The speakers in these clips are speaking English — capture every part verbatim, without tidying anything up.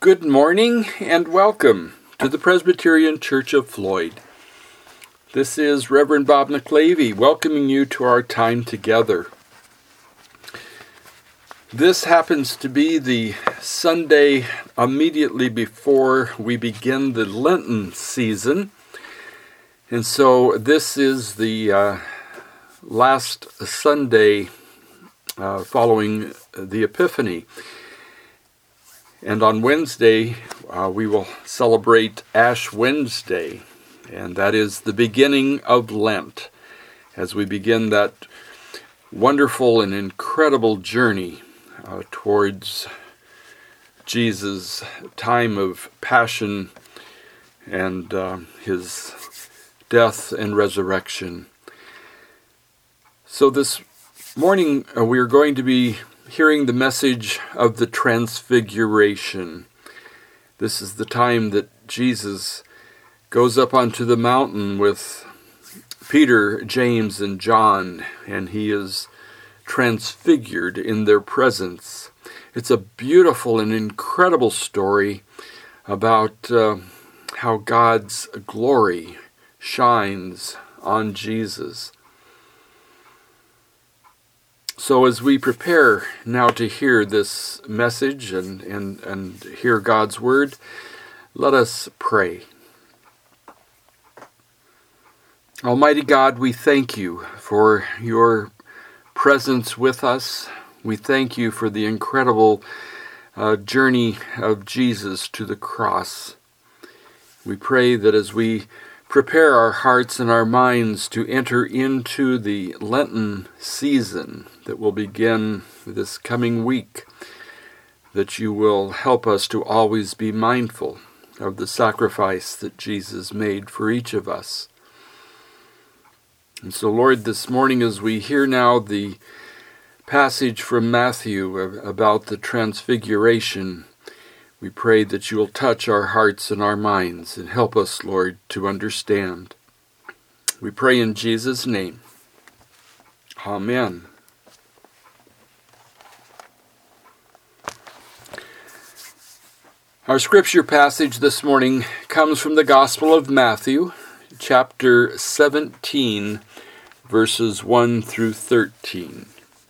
Good morning and welcome to the Presbyterian Church of Floyd. This is Reverend Bob McLavy welcoming you to our time together. This happens to be the Sunday immediately before we begin the Lenten season. And so this is the uh, last Sunday uh, following the Epiphany. And on Wednesday, uh, we will celebrate Ash Wednesday, and that is the beginning of Lent, as we begin that wonderful and incredible journey uh, towards Jesus' time of passion and uh, his death and resurrection. So this morning, uh, we are going to be hearing the message of the Transfiguration. This is the time that Jesus goes up onto the mountain with Peter, James, and John, and he is transfigured in their presence. It's a beautiful and incredible story about uh, how God's glory shines on Jesus. So as we prepare now to hear this message and, and, and hear God's word, let us pray. Almighty God, we thank you for your presence with us. We thank you for the incredible uh, journey of Jesus to the cross. We pray that as we prepare our hearts and our minds to enter into the Lenten season that will begin this coming week, that you will help us to always be mindful of the sacrifice that Jesus made for each of us. And so, Lord, this morning as we hear now the passage from Matthew about the Transfiguration, we pray that you will touch our hearts and our minds and help us, Lord, to understand. We pray in Jesus' name. Amen. Our scripture passage this morning comes from the Gospel of Matthew, chapter seventeen, verses one through thirteen.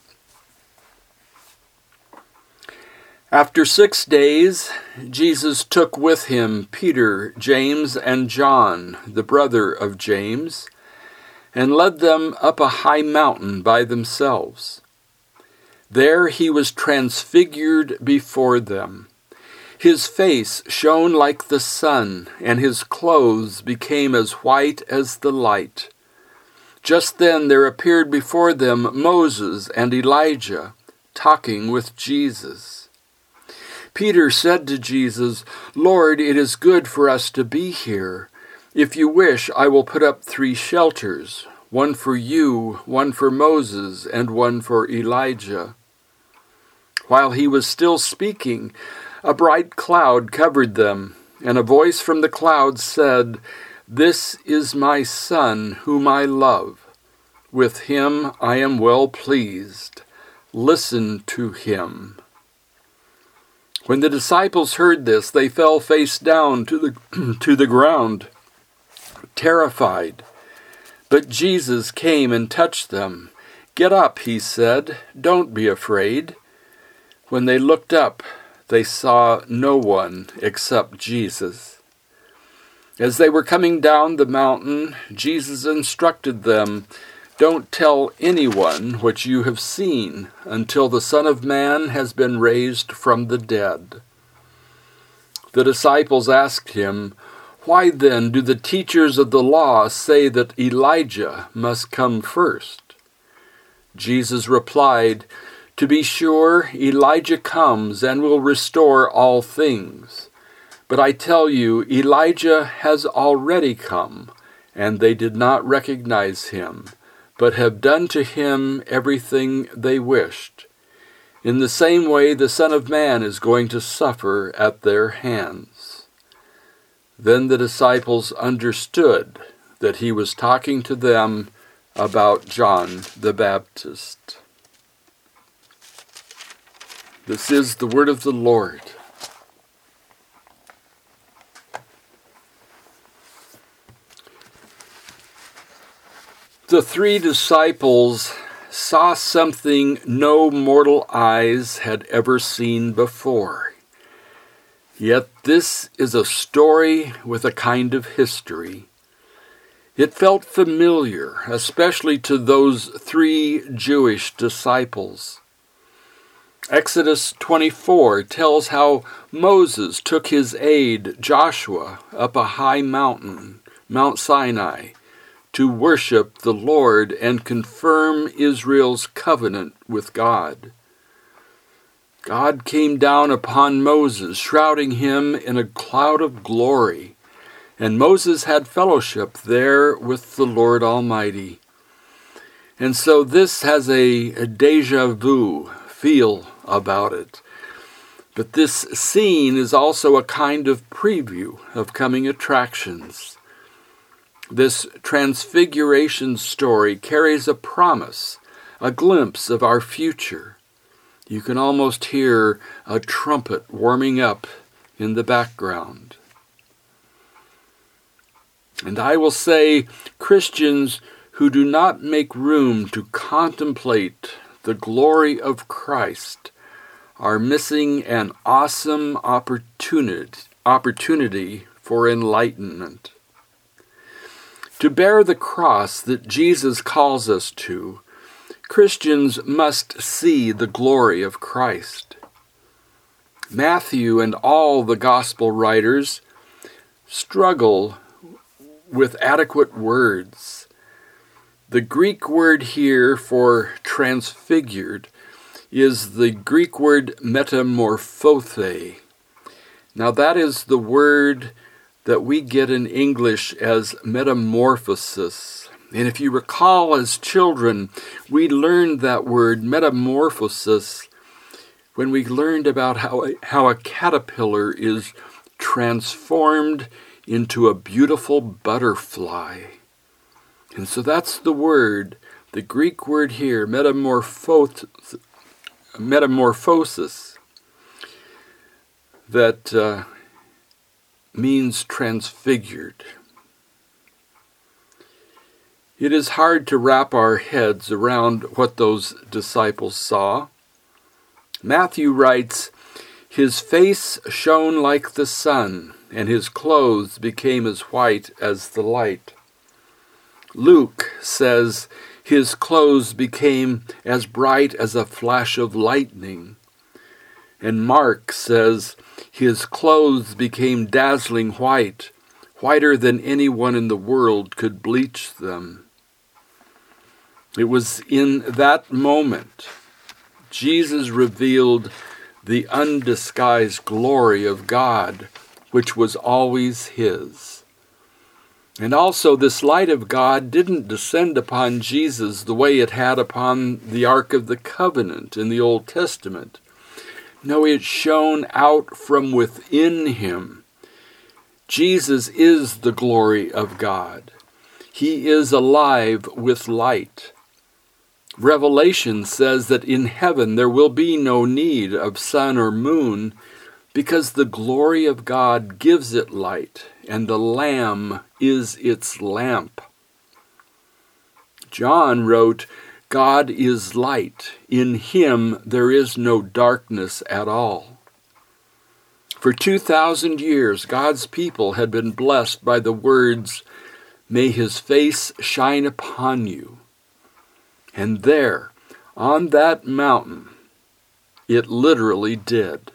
After six days, Jesus took with him Peter, James, and John, the brother of James, and led them up a high mountain by themselves. There he was transfigured before them. His face shone like the sun, and his clothes became as white as the light. Just then there appeared before them Moses and Elijah, talking with Jesus. Peter said to Jesus, "Lord, it is good for us to be here. If you wish, I will put up three shelters, one for you, one for Moses, and one for Elijah." While he was still speaking, a bright cloud covered them, and a voice from the cloud said, "This is my Son, whom I love. With him I am well pleased. Listen to him." When the disciples heard this, they fell face down to the, to the ground, terrified. But Jesus came and touched them. "Get up," he said. "Don't be afraid." When they looked up, they saw no one except Jesus. As they were coming down the mountain, Jesus instructed them, "Don't tell anyone what you have seen until the Son of Man has been raised from the dead." The disciples asked him, "Why then do the teachers of the law say that Elijah must come first?" Jesus replied, "To be sure, Elijah comes and will restore all things. But I tell you, Elijah has already come, and they did not recognize him, but have done to him everything they wished. In the same way, the Son of Man is going to suffer at their hands." Then the disciples understood that he was talking to them about John the Baptist. This is the word of the Lord. The three disciples saw something no mortal eyes had ever seen before. Yet this is a story with a kind of history. It felt familiar, especially to those three Jewish disciples. Exodus twenty-four tells how Moses took his aide, Joshua, up a high mountain, Mount Sinai, to worship the Lord and confirm Israel's covenant with God. God came down upon Moses, shrouding him in a cloud of glory, and Moses had fellowship there with the Lord Almighty. And so this has a, a déjà vu feel about it. But this scene is also a kind of preview of coming attractions. This transfiguration story carries a promise, a glimpse of our future. You can almost hear a trumpet warming up in the background. And I will say, Christians who do not make room to contemplate the glory of Christ are missing an awesome opportunity, opportunity for enlightenment. To bear the cross that Jesus calls us to, Christians must see the glory of Christ. Matthew and all the gospel writers struggle with adequate words. The Greek word here for transfigured is the Greek word metamorphothe. Now that is the word that we get in English as metamorphosis. And if you recall, as children, we learned that word metamorphosis when we learned about how a, how a caterpillar is transformed into a beautiful butterfly. And so that's the word, the Greek word here, metamorphos, metamorphosis, that uh, means transfigured. It is hard to wrap our heads around what those disciples saw. Matthew writes, "His face shone like the sun, and his clothes became as white as the light." Luke says, "His clothes became as bright as a flash of lightning." And Mark says, "His clothes became dazzling white, whiter than anyone in the world could bleach them." It was in that moment Jesus revealed the undisguised glory of God, which was always his. And also this light of God didn't descend upon Jesus the way it had upon the Ark of the Covenant in the Old Testament. No, it shone out from within him. Jesus is the glory of God. He is alive with light. Revelation says that in heaven there will be no need of sun or moon because the glory of God gives it light, and the Lamb is its lamp. John wrote, "God is light. In him there is no darkness at all." For two thousand years, God's people had been blessed by the words, "May his face shine upon you." And there, on that mountain, it literally did.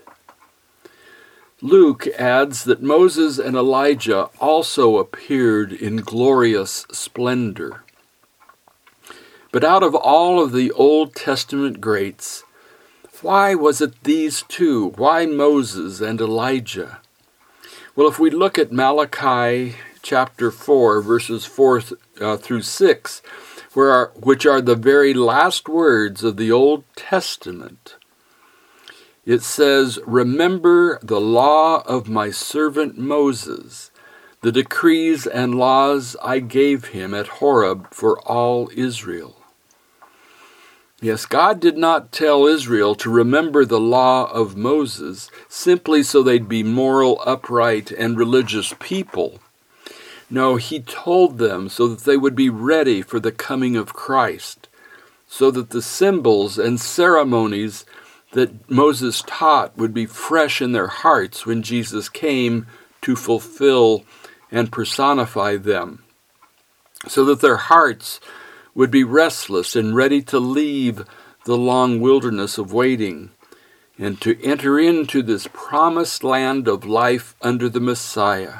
Luke adds that Moses and Elijah also appeared in glorious splendor. But out of all of the Old Testament greats, why was it these two? Why Moses and Elijah? Well, if we look at Malachi chapter four, verses four uh, through six, where are, which are the very last words of the Old Testament, it says, "Remember the law of my servant Moses, the decrees and laws I gave him at Horeb for all Israel." Yes, God did not tell Israel to remember the law of Moses simply so they'd be moral, upright, and religious people. No, he told them so that they would be ready for the coming of Christ, so that the symbols and ceremonies that Moses taught would be fresh in their hearts when Jesus came to fulfill and personify them, so that their hearts would be restless and ready to leave the long wilderness of waiting and to enter into this promised land of life under the Messiah.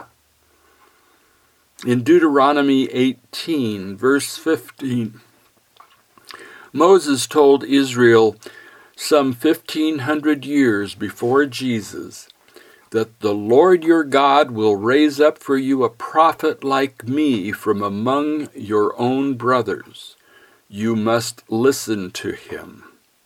In Deuteronomy eighteen, verse fifteen, Moses told Israel some fifteen hundred years before Jesus that the Lord your God will raise up for you a prophet like me from among your own brothers. You must listen to him.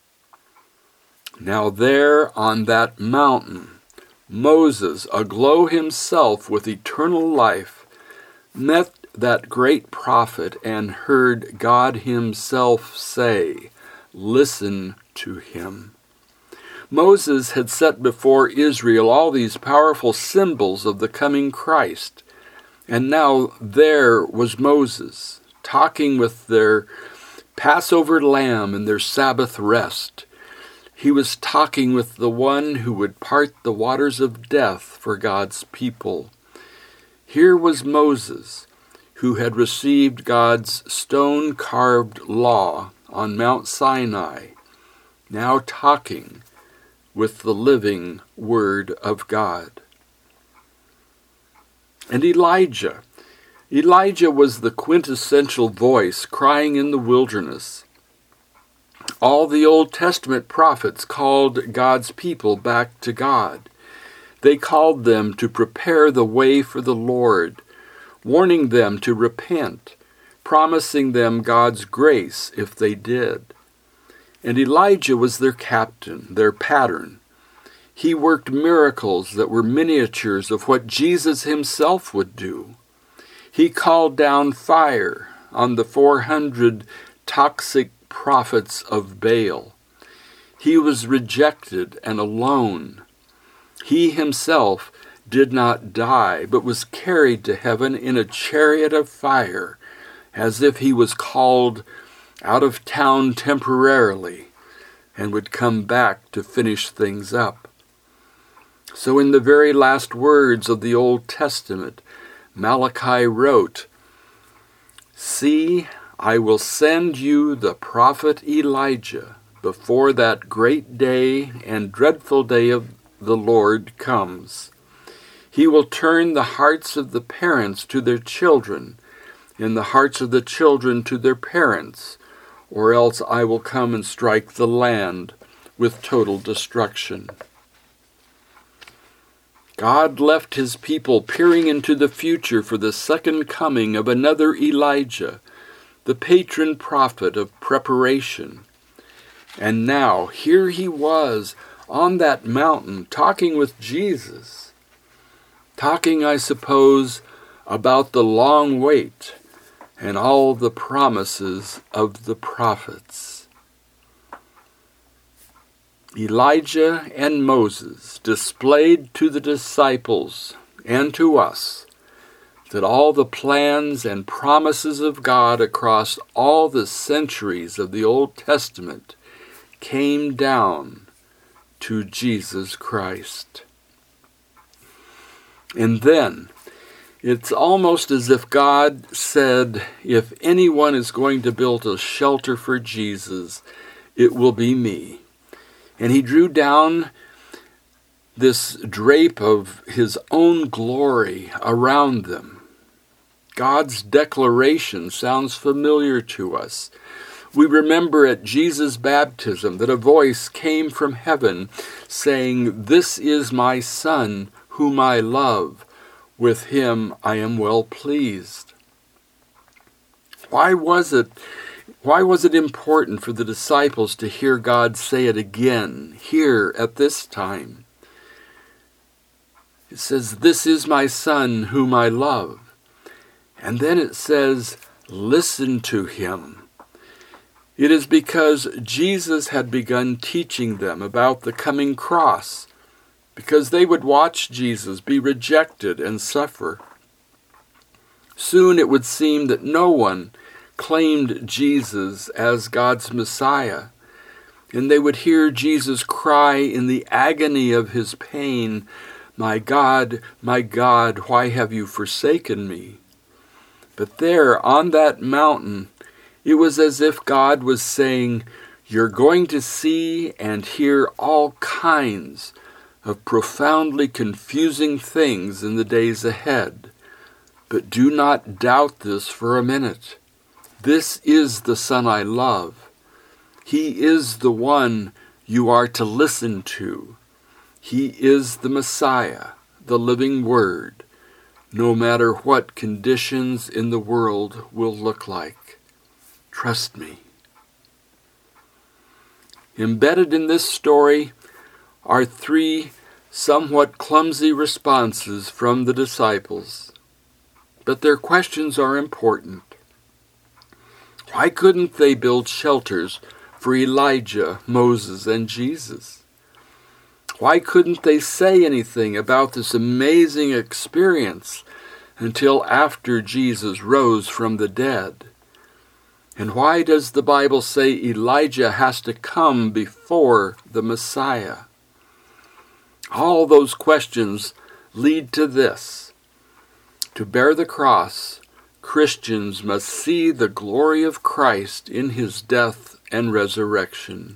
Now there on that mountain, Moses, aglow himself with eternal life, met that great prophet and heard God himself say, "Listen to him." Moses had set before Israel all these powerful symbols of the coming Christ, and now there was Moses talking with their Passover lamb and their Sabbath rest. He was talking with the one who would part the waters of death for God's people. Here was Moses, who had received God's stone-carved law on Mount Sinai, now talking with the living Word of God. And Elijah. Elijah was the quintessential voice crying in the wilderness. All the Old Testament prophets called God's people back to God. They called them to prepare the way for the Lord, warning them to repent, promising them God's grace if they did. And Elijah was their captain, their pattern. He worked miracles that were miniatures of what Jesus himself would do. He called down fire on the four hundred toxic prophets of Baal. He was rejected and alone. He himself did not die, but was carried to heaven in a chariot of fire, as if he was called out of town temporarily and would come back to finish things up. So in the very last words of the Old Testament, Malachi wrote, "See, I will send you the prophet Elijah before that great day and dreadful day of the Lord comes. He will turn the hearts of the parents to their children, and the hearts of the children to their parents, or else I will come and strike the land with total destruction." God left his people peering into the future for the second coming of another Elijah, the patron prophet of preparation. And now, here he was on that mountain talking with Jesus, talking, I suppose, about the long wait and all the promises of the prophets. Elijah and Moses displayed to the disciples and to us that all the plans and promises of God across all the centuries of the Old Testament came down to Jesus Christ. And then, it's almost as if God said, if anyone is going to build a shelter for Jesus, it will be me. And he drew down this drape of his own glory around them. God's declaration sounds familiar to us. We remember at Jesus' baptism that a voice came from heaven saying, "This is my Son, whom I love. With him I am well pleased." Why was it Why was it important for the disciples to hear God say it again, here at this time? It says, "This is my Son whom I love." And then it says, "Listen to him." It is because Jesus had begun teaching them about the coming cross, because they would watch Jesus be rejected and suffer. Soon it would seem that no one claimed Jesus as God's Messiah, and they would hear Jesus cry in the agony of his pain, "My God, my God, why have you forsaken me?" But there on that mountain, it was as if God was saying, "You're going to see and hear all kinds of profoundly confusing things in the days ahead. But do not doubt this for a minute. This is the Son I love. He is the one you are to listen to. He is the Messiah, the living Word, no matter what conditions in the world will look like. Trust me." Embedded in this story are three somewhat clumsy responses from the disciples, but their questions are important. Why couldn't they build shelters for Elijah, Moses, and Jesus? Why couldn't they say anything about this amazing experience until after Jesus rose from the dead? And why does the Bible say Elijah has to come before the Messiah? All those questions lead to this. To bear the cross, Christians must see the glory of Christ in his death and resurrection.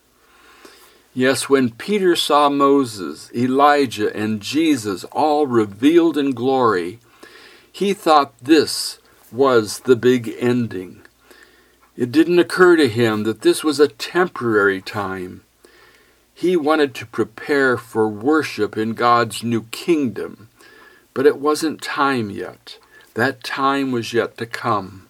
Yes, when Peter saw Moses, Elijah, and Jesus all revealed in glory, he thought this was the big ending. It didn't occur to him that this was a temporary time. He wanted to prepare for worship in God's new kingdom, but it wasn't time yet. That time was yet to come.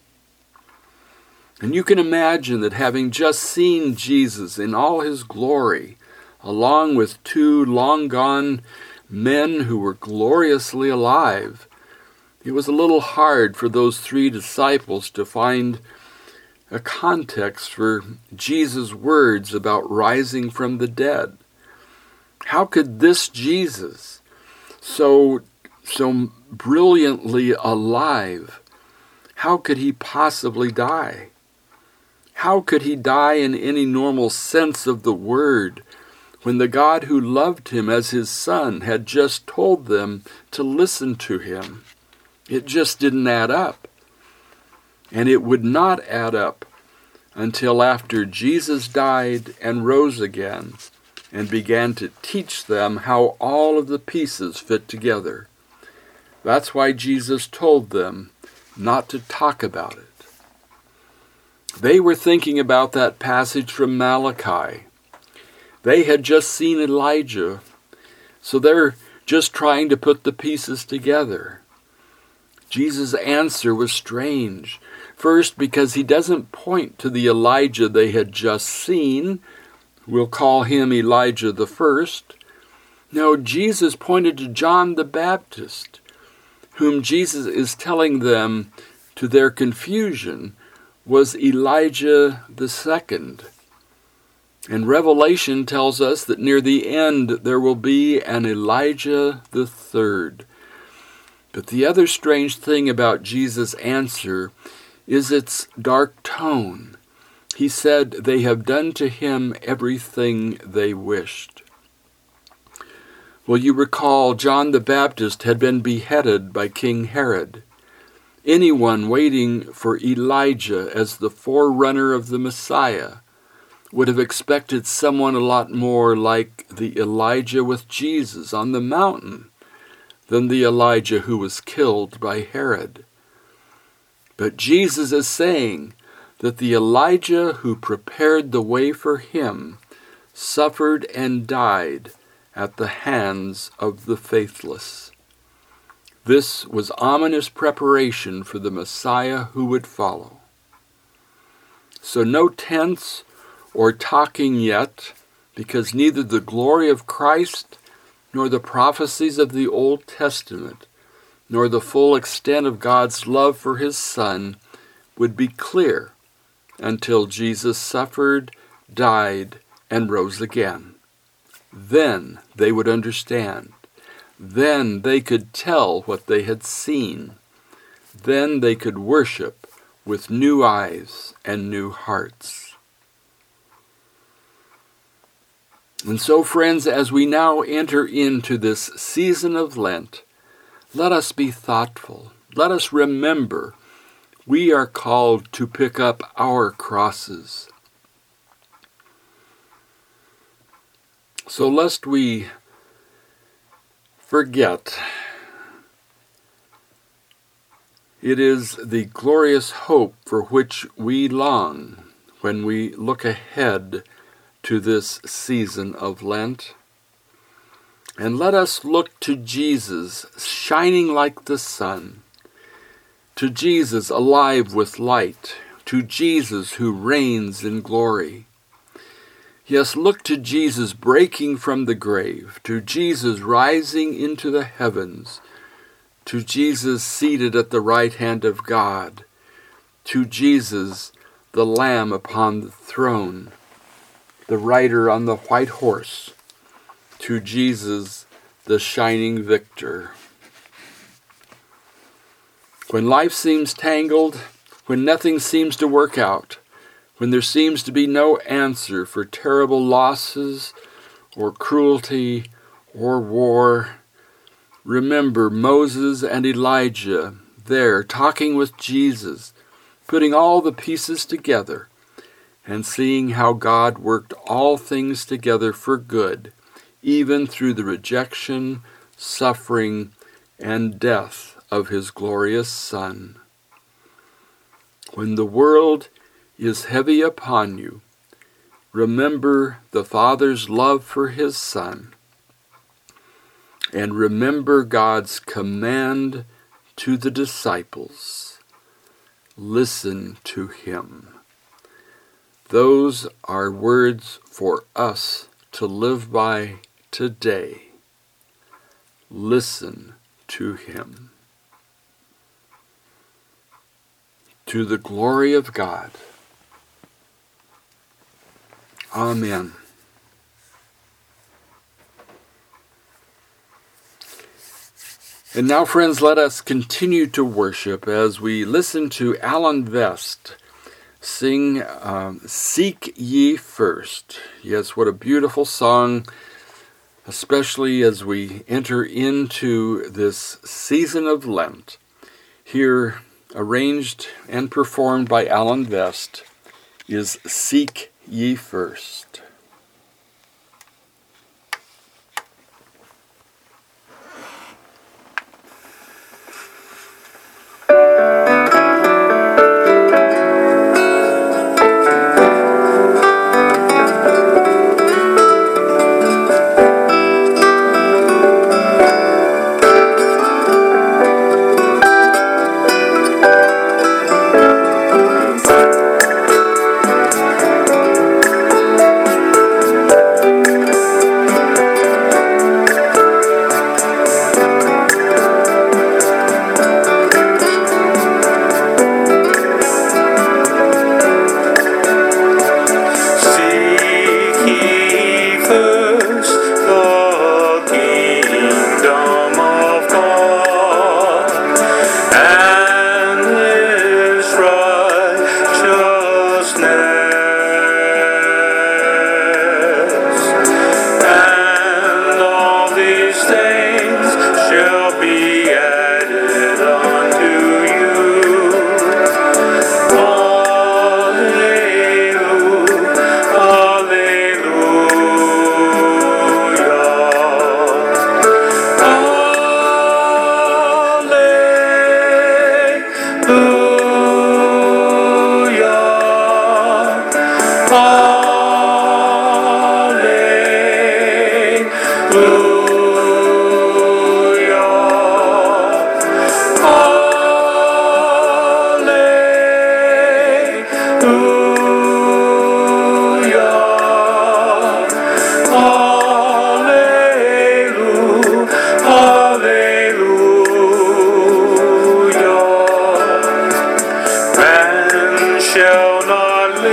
And you can imagine that having just seen Jesus in all his glory, along with two long-gone men who were gloriously alive, it was a little hard for those three disciples to find a context for Jesus' words about rising from the dead. How could this Jesus, so, so brilliantly alive, how could he possibly die? How could he die in any normal sense of the word when the God who loved him as his son had just told them to listen to him? It just didn't add up. And it would not add up until after Jesus died and rose again and began to teach them how all of the pieces fit together. That's why Jesus told them not to talk about it. They were thinking about that passage from Malachi. They had just seen Elijah, so they're just trying to put the pieces together. Jesus' answer was strange. First, because he doesn't point to the Elijah they had just seen. We'll call him Elijah the first. No, Jesus pointed to John the Baptist, whom Jesus is telling them, to their confusion, was Elijah the second. And Revelation tells us that near the end there will be an Elijah the third. But the other strange thing about Jesus' answer is its dark tone. He said, "They have done to him everything they wished." Well, you recall John the Baptist had been beheaded by King Herod. Anyone waiting for Elijah as the forerunner of the Messiah would have expected someone a lot more like the Elijah with Jesus on the mountain than the Elijah who was killed by Herod. But Jesus is saying that the Elijah who prepared the way for him suffered and died at the hands of the faithless. This was ominous preparation for the Messiah who would follow. So no tents or talking yet, because neither the glory of Christ nor the prophecies of the Old Testament nor the full extent of God's love for his Son would be clear until Jesus suffered, died, and rose again. Then they would understand. Then they could tell what they had seen. Then they could worship with new eyes and new hearts. And so, friends, as we now enter into this season of Lent, let us be thoughtful. Let us remember we are called to pick up our crosses. So lest we forget, it is the glorious hope for which we long when we look ahead to this season of Lent. And let us look to Jesus, shining like the sun, to Jesus alive with light, to Jesus who reigns in glory. Yes, look to Jesus breaking from the grave, to Jesus rising into the heavens, to Jesus seated at the right hand of God, to Jesus, the Lamb upon the throne, the rider on the white horse, to Jesus, the shining victor. When life seems tangled, when nothing seems to work out, when there seems to be no answer for terrible losses or cruelty or war, remember Moses and Elijah there talking with Jesus, putting all the pieces together and seeing how God worked all things together for good, even through the rejection, suffering, and death of his glorious Son. When the world is heavy upon you, remember the Father's love for his Son, and remember God's command to the disciples. Listen to him. Those are words for us to live by today. Listen to him. To the glory of God. Amen. And now, friends, let us continue to worship as we listen to Alan Vest sing um, Seek Ye First. Yes, what a beautiful song, especially as we enter into this season of Lent. Here, arranged and performed by Alan Vest, is Seek Ye First.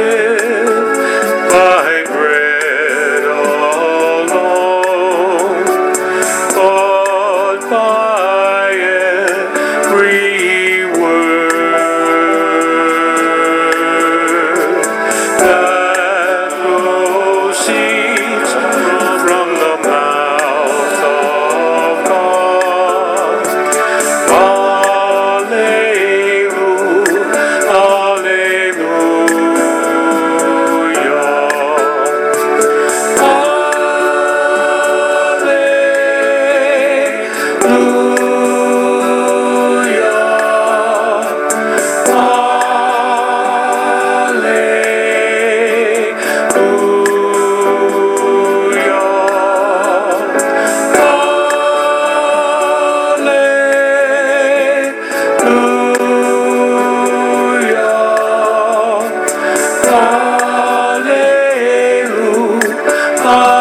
By bread alone.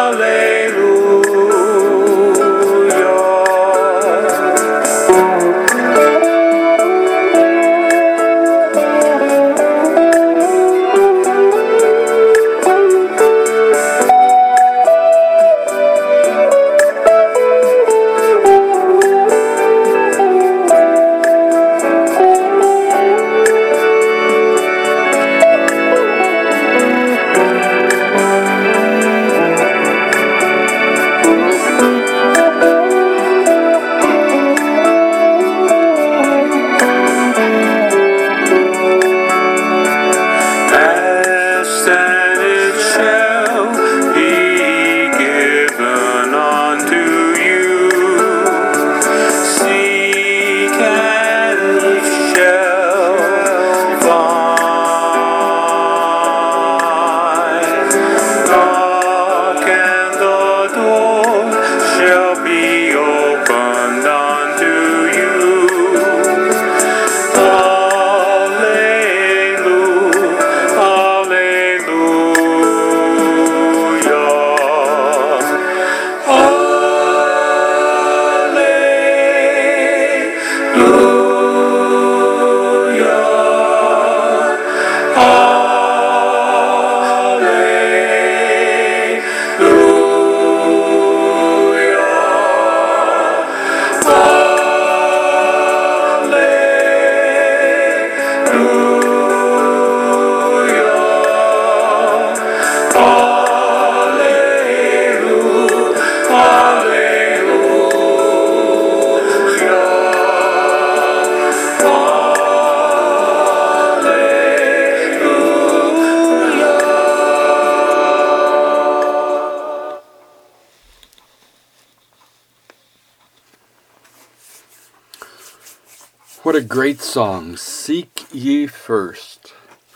What a great song, Seek Ye First.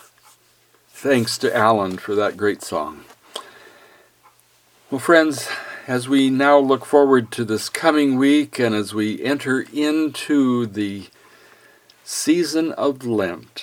Thanks to Alan for that great song. Well, friends, as we now look forward to this coming week and as we enter into the season of Lent,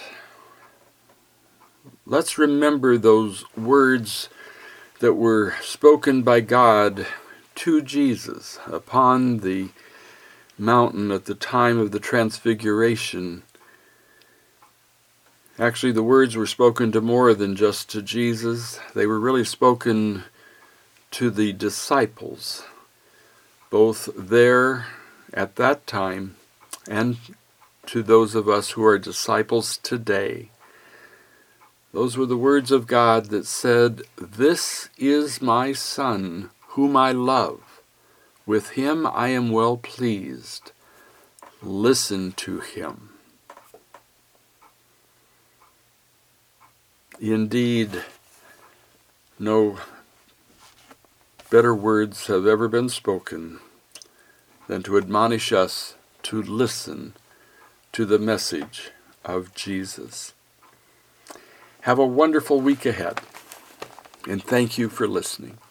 let's remember those words that were spoken by God to Jesus upon the mountain at the time of the Transfiguration. Actually, the words were spoken to more than just to Jesus. They were really spoken to the disciples, both there at that time and to those of us who are disciples today. Those were the words of God that said, "This is my Son, whom I love. With him I am well pleased. Listen to him." Indeed, no better words have ever been spoken than to admonish us to listen to the message of Jesus. Have a wonderful week ahead, and thank you for listening.